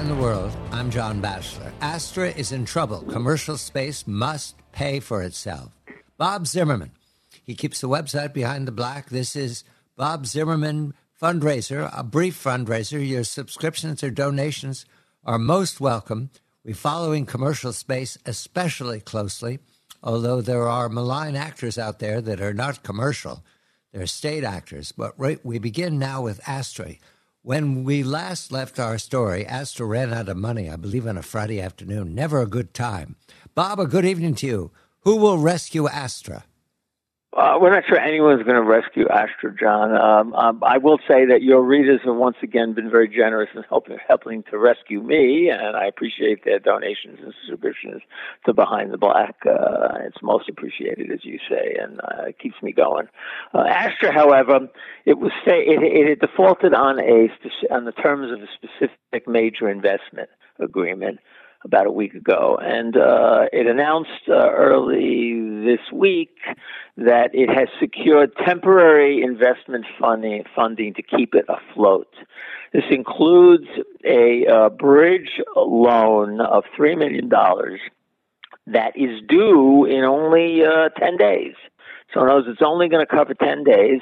around the world, I'm John Batchelor. Astra is in trouble. Commercial space must pay for itself. Bob Zimmerman, he keeps the website Behind the Black. This is Bob Zimmerman fundraiser, a brief fundraiser. Your subscriptions or donations are most welcome. We're following commercial space especially closely, although there are malign actors out there that are not commercial. They're state actors. But we begin now with Astra. When we last left our story, Astra ran out of money, I believe, on a Friday afternoon. Never a good time. Bob, a good evening to you. Who will rescue Astra? We're not sure anyone's going to rescue Astra, John. I will say that your readers have once again been very generous in helping to rescue me, and I appreciate their donations and subscriptions to Behind the Black. It's most appreciated, as you say, and it keeps me going. Astra, however, it had defaulted on the terms of a specific major investment agreement about a week ago, and it announced early this week that it has secured temporary investment funding to keep it afloat. This includes a bridge loan of $3 million that is due in only 10 days. So in other words, it's only going to cover 10 days,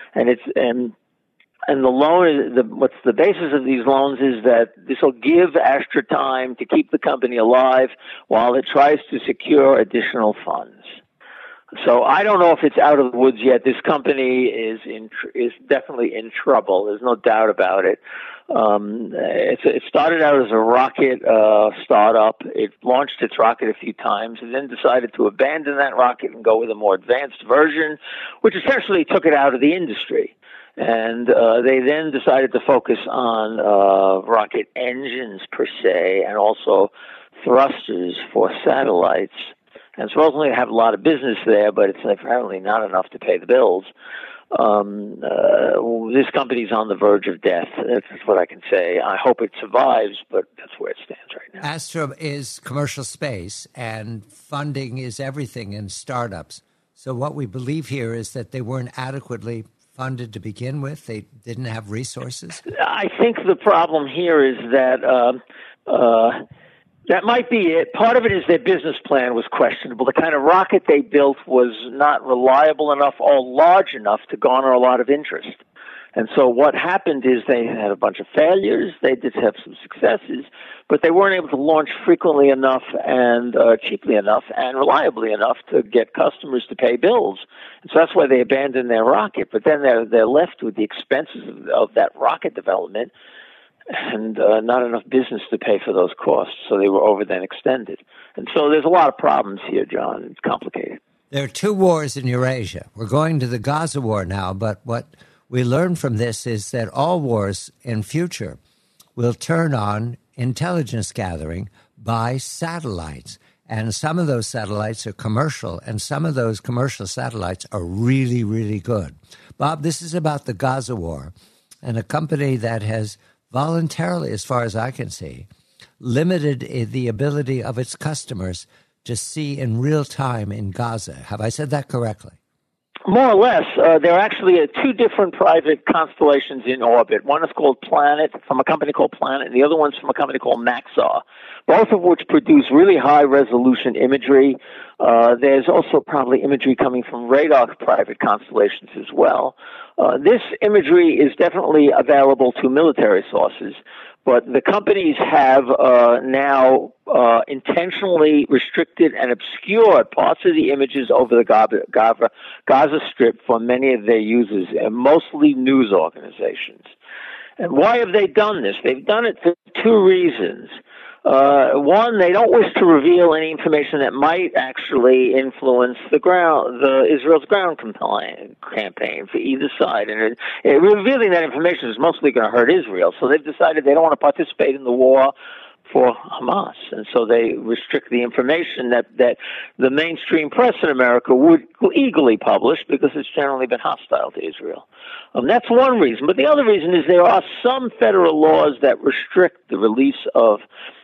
and the loan, what's the basis of these loans is that this will give Astra time to keep the company alive while it tries to secure additional funds. So I don't know if it's out of the woods yet. This company is definitely in trouble. There's no doubt about it. It started out as a rocket startup. It launched its rocket a few times and then decided to abandon that rocket and go with a more advanced version, which essentially took it out of the industry. And they then decided to focus on rocket engines per se, and also thrusters for satellites. And supposedly they have a lot of business there, but it's apparently not enough to pay the bills. This company's on the verge of death. That's what I can say. I hope it survives, but that's where it stands right now. Astra is commercial space, and funding is everything in startups. So what we believe here is that they weren't adequately funded to begin with? They didn't have resources? I think the problem here is that that might be it. Part of it is their business plan was questionable. The kind of rocket they built was not reliable enough or large enough to garner a lot of interest. And so what happened is they had a bunch of failures. They did have some successes, but they weren't able to launch frequently enough and cheaply enough and reliably enough to get customers to pay bills. And so that's why they abandoned their rocket. But then they're left with the expenses of that rocket development and not enough business to pay for those costs. So they were over then extended. And so there's a lot of problems here, John. It's complicated. There are two wars in Eurasia. We're going to the Gaza war now, but what we learn from this is that all wars in future will turn on intelligence gathering by satellites. And some of those satellites are commercial, and some of those commercial satellites are really, really good. Bob, this is about the Gaza war, and a company that has voluntarily, as far as I can see, limited the ability of its customers to see in real time in Gaza. Have I said that correctly? More or less. There are actually two different private constellations in orbit. One is called Planet, from a company called Planet, and the other one's from a company called Maxar, both of which produce really high-resolution imagery. There's also probably imagery coming from radar private constellations as well. This imagery is definitely available to military sources, but the companies have now intentionally restricted and obscured parts of the images over the Gaza Strip for many of their users, and mostly news organizations. And why have they done this? They've done it for two reasons. One, they don't wish to reveal any information that might actually influence Israel's ground campaign for either side. And revealing that information is mostly going to hurt Israel. So they've decided they don't want to participate in the war for Hamas. And so they restrict the information that the mainstream press in America would eagerly publish because it's generally been hostile to Israel. That's one reason. But the other reason is there are some federal laws that restrict the release of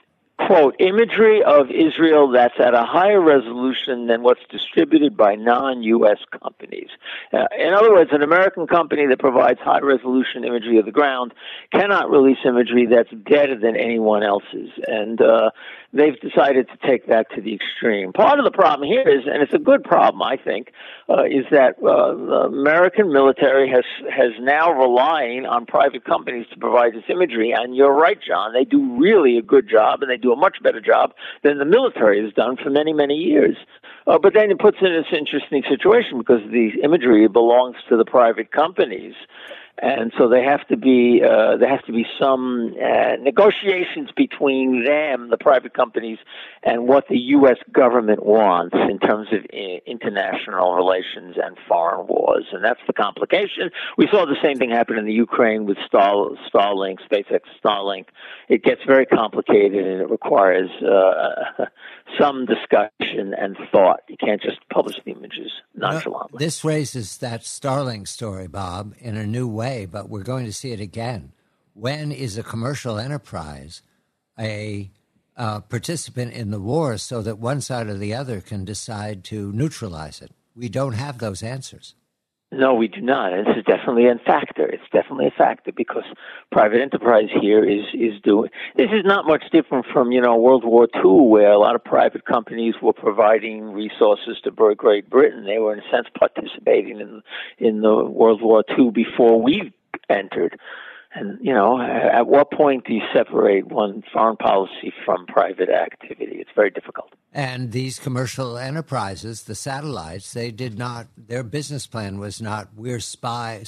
quote, imagery of Israel that's at a higher resolution than what's distributed by non-U.S. companies. In other words, an American company that provides high-resolution imagery of the ground cannot release imagery that's better than anyone else's. And they've decided to take that to the extreme. Part of the problem here is, and it's a good problem, I think, is that the American military has now relying on private companies to provide this imagery. And you're right, John, they do really a good job, and they do a much better job than the military has done for many, many years. But then it puts in this interesting situation because the imagery belongs to the private companies. And so there have to be some negotiations between them, the private companies, and what the U.S. government wants in terms of international relations and foreign wars. And that's the complication. We saw the same thing happen in the Ukraine with Starlink, SpaceX Starlink. It gets very complicated, and it requires some discussion and thought. You can't just publish the images nonchalantly. This raises that Starlink story, Bob, in a new way, but we're going to see it again. When is a commercial enterprise a participant in the war so that one side or the other can decide to neutralize it? We don't have those answers. No, we do not. And this is definitely a factor. It's definitely a factor because private enterprise here is doing. This is not much different from, World War II, where a lot of private companies were providing resources to Great Britain. They were, in a sense, participating in the World War II before we entered. And, at what point do you separate one foreign policy from private activity? It's very difficult. And these commercial enterprises, the satellites, their business plan was not, we spy.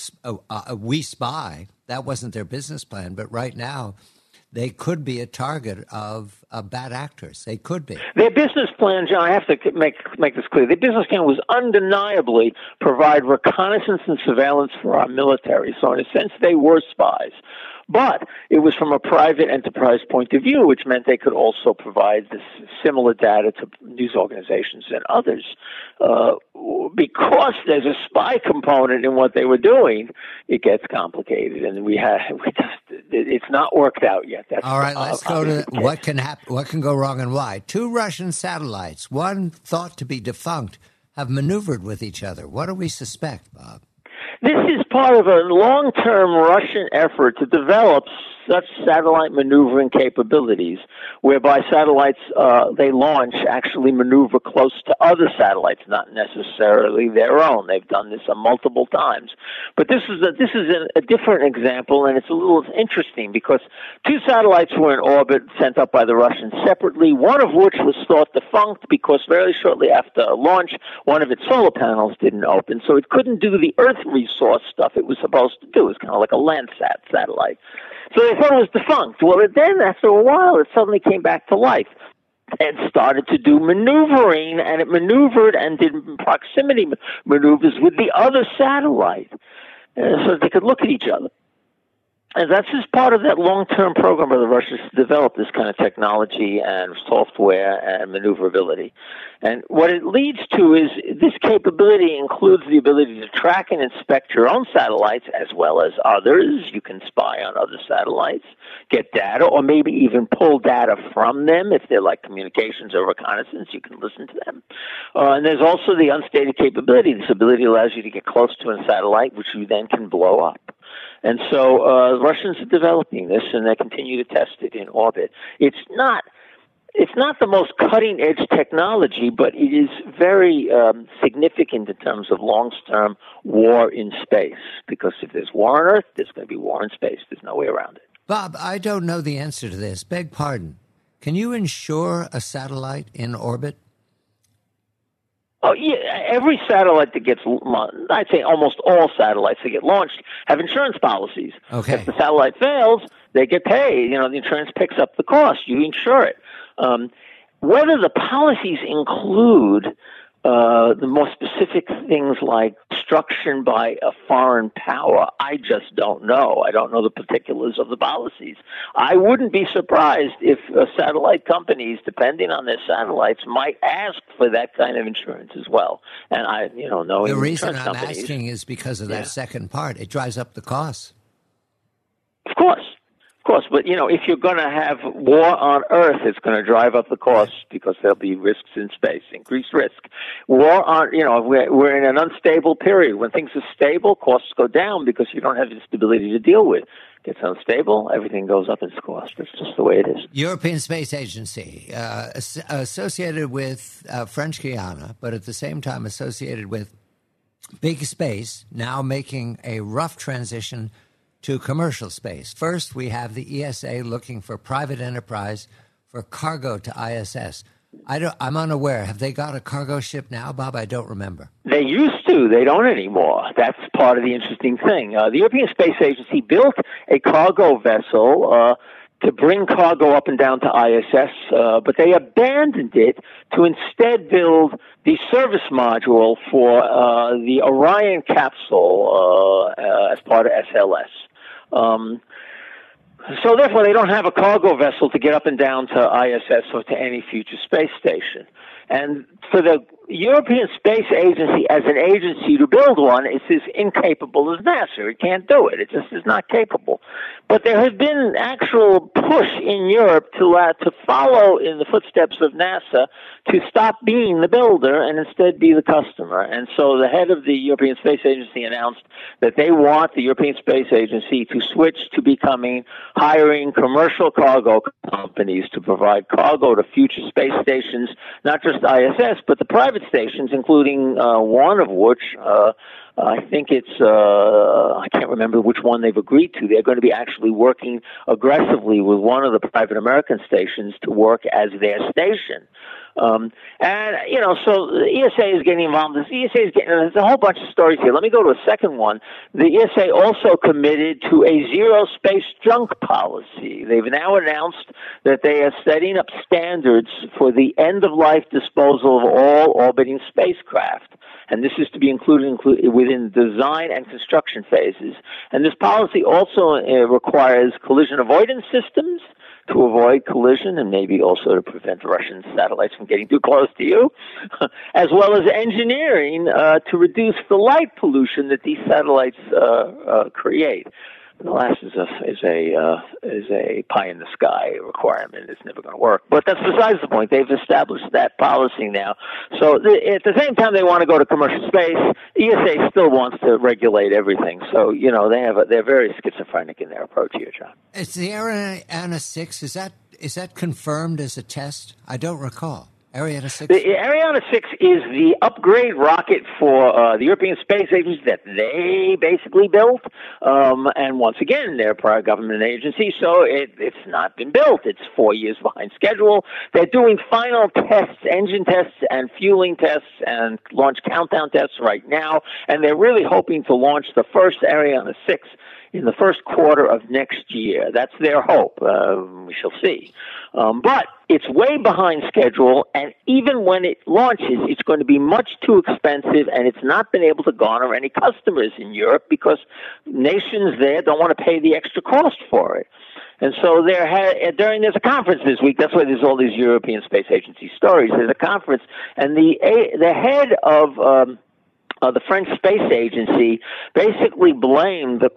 That wasn't their business plan. But right now, they could be a target of bad actors. They could be. Their business plan, John, I have to make this clear. Their business plan was undeniably provide reconnaissance and surveillance for our military. So in a sense, they were spies. But it was from a private enterprise point of view, which meant they could also provide this similar data to news organizations and others. Because there's a spy component in what they were doing, it gets complicated, and it's not worked out yet. That's all right. Let's go to what can happen, what can go wrong, and why. 2 Russian satellites, one thought to be defunct, have maneuvered with each other. What do we suspect, Bob? This is part of a long-term Russian effort to develop such satellite maneuvering capabilities, whereby satellites they launch actually maneuver close to other satellites, not necessarily their own. They've done this multiple times. But this is a different example, and it's a little interesting because 2 satellites were in orbit sent up by the Russians separately, one of which was thought defunct because very shortly after launch, one of its solar panels didn't open, so it couldn't do the Earth resource stuff it was supposed to do. It was kind of like a Landsat satellite. So they thought it was defunct. Well, then after a while, it suddenly came back to life and started to do maneuvering, and it maneuvered and did proximity maneuvers with the other satellite so they could look at each other. And that's just part of that long-term program where the Russians developed this kind of technology and software and maneuverability. And what it leads to is this capability includes the ability to track and inspect your own satellites as well as others. You can spy on other satellites, get data, or maybe even pull data from them. If they're like communications or reconnaissance, you can listen to them. And there's also the unstated capability. This ability allows you to get close to a satellite, which you then can blow up. And so the Russians are developing this, and they continue to test it in orbit. It's not the most cutting-edge technology, but it is very significant in terms of long-term war in space. Because if there's war on Earth, there's going to be war in space. There's no way around it. Bob, I don't know the answer to this. Beg pardon. Can you insure a satellite in orbit? Oh, yeah. Every satellite that gets, I'd say almost all satellites that get launched have insurance policies. Okay. If the satellite fails, they get paid. The insurance picks up the cost. You insure it. Whether the policies include the more specific things like destruction by a foreign power, I just don't know. I don't know the particulars of the policies. I wouldn't be surprised if satellite companies, depending on their satellites, might ask for that kind of insurance as well. And knowing the reason insurance I'm companies, asking is because of that second part. It drives up the costs. Of course. cost. But, if you're going to have war on Earth, it's going to drive up the costs because there'll be risks in space, increased risk. War on, we're in an unstable period. When things are stable, costs go down because you don't have the stability to deal with. Gets unstable, everything goes up in cost. That's just the way it is. European Space Agency, associated with French Guiana, but at the same time associated with big space, now making a rough transition to commercial space. First, we have the ESA looking for private enterprise for cargo to ISS. I'm unaware. Have they got a cargo ship now, Bob? I don't remember. They used to. They don't anymore. That's part of the interesting thing. The European Space Agency built a cargo vessel to bring cargo up and down to ISS, but they abandoned it to instead build the service module for the Orion capsule as part of SLS. So therefore, they don't have a cargo vessel to get up and down to ISS or to any future space station. And for the European Space Agency as an agency to build one, it's as incapable as NASA. It can't do it. It just is not capable. But there has been actual push in Europe to follow in the footsteps of NASA to stop being the builder and instead be the customer. And so the head of the European Space Agency announced that they want the European Space Agency to switch to hiring commercial cargo companies to provide cargo to future space stations, not just ISS, but the private stations, including one of which I think it's, I can't remember which one they've agreed to. They're going to be actually working aggressively with one of the private American stations to work as their station. So the ESA is getting involved. There's a whole bunch of stories here. Let me go to a second one. The ESA also committed to a zero space junk policy. They've now announced that they are setting up standards for the end-of-life disposal of all orbiting spacecraft. And this is to be included within design and construction phases. And this policy also requires collision avoidance systems to avoid collision and maybe also to prevent Russian satellites from getting too close to you, as well as engineering to reduce the light pollution that these satellites create. The last is a pie in the sky requirement. It's never going to work. But that's besides the point. They've established that policy now. So at the same time they want to go to commercial space, ESA still wants to regulate everything. So they're very schizophrenic in their approach here, John. It's the Ariane 6. Is that confirmed as a test? I don't recall. Ariane 6? The Ariane 6 is the upgrade rocket for the European Space Agency that they basically built. And once again, they're a private government agency, so it's not been built. It's 4 years behind schedule. They're doing final tests, engine tests and fueling tests and launch countdown tests right now. And they're really hoping to launch the first Ariane 6 in the first quarter of next year. That's their hope. We shall see. But it's way behind schedule, and even when it launches, it's going to be much too expensive, and it's not been able to garner any customers in Europe because nations there don't want to pay the extra cost for it. And so there's a conference this week. That's why there's all these European Space Agency stories. There's a conference, and the head of the French Space Agency basically blamed the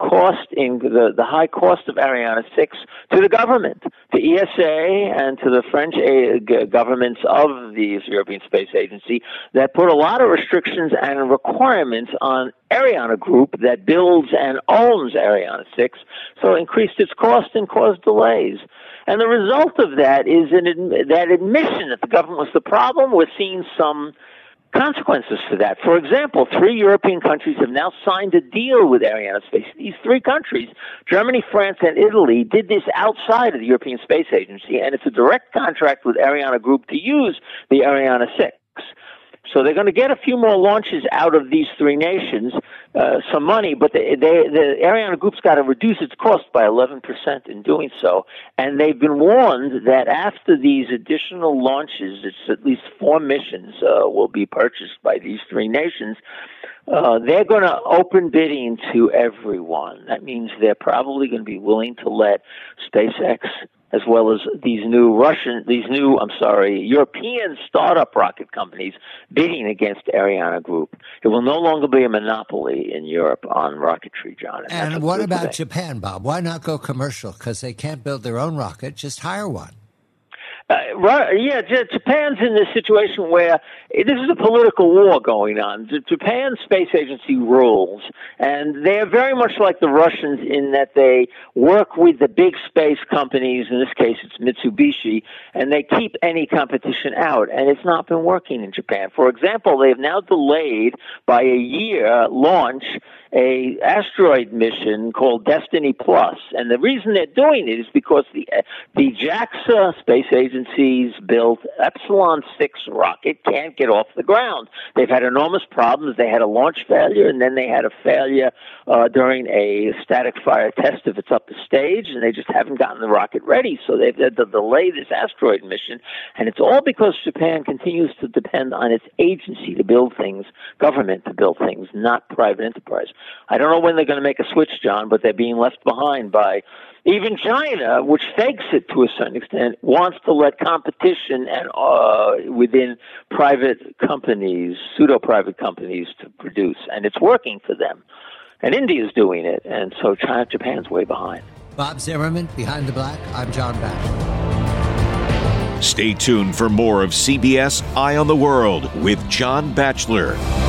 high cost of Ariane 6 to the government, to ESA and to the French governments of the European Space Agency that put a lot of restrictions and requirements on Ariane Group that builds and owns Ariane 6, so it increased its cost and caused delays. And the result of that is that admission that the government was the problem. We're seeing some consequences for that. For example, 3 European countries have now signed a deal with Ariane Space. These 3 countries, Germany, France, and Italy, did this outside of the European Space Agency, and it's a direct contract with Ariane Group to use the Ariane 6. So they're going to get a few more launches out of these 3 nations, some money, but the Ariane Group's got to reduce its cost by 11% in doing so. And they've been warned that after these additional launches, it's at least 4 missions will be purchased by these 3 nations. They're going to open bidding to everyone. That means they're probably going to be willing to let SpaceX as well as these new European startup rocket companies bidding against Ariane Group. It will no longer be a monopoly in Europe on rocketry, John. And what about Japan, Bob? Why not go commercial? Because they can't build their own rocket, just hire one. Japan's in this situation where this is a political war going on. Japan's space agency rules, and they're very much like the Russians in that they work with the big space companies, in this case it's Mitsubishi, and they keep any competition out, and it's not been working in Japan. For example, they have now delayed by a year launch a asteroid mission called Destiny Plus, and the reason they're doing it is because the JAXA space agency's built Epsilon 6 rocket can't get off the ground. They've had enormous problems. They had a launch failure, and then they had a failure during a static fire test of its upper stage, and they just haven't gotten the rocket ready. So they've had to delay this asteroid mission, and it's all because Japan continues to depend on its agency to build things, government to build things, not private enterprise. I don't know when they're going to make a switch, John, but they're being left behind by even China, which fakes it to a certain extent, wants to let competition and within private companies, pseudo-private companies, to produce. And it's working for them. And India's doing it. And so Japan's way behind. Bob Zimmerman, Behind the Black. I'm John Batchelor. Stay tuned for more of CBS Eye on the World with John Batchelor.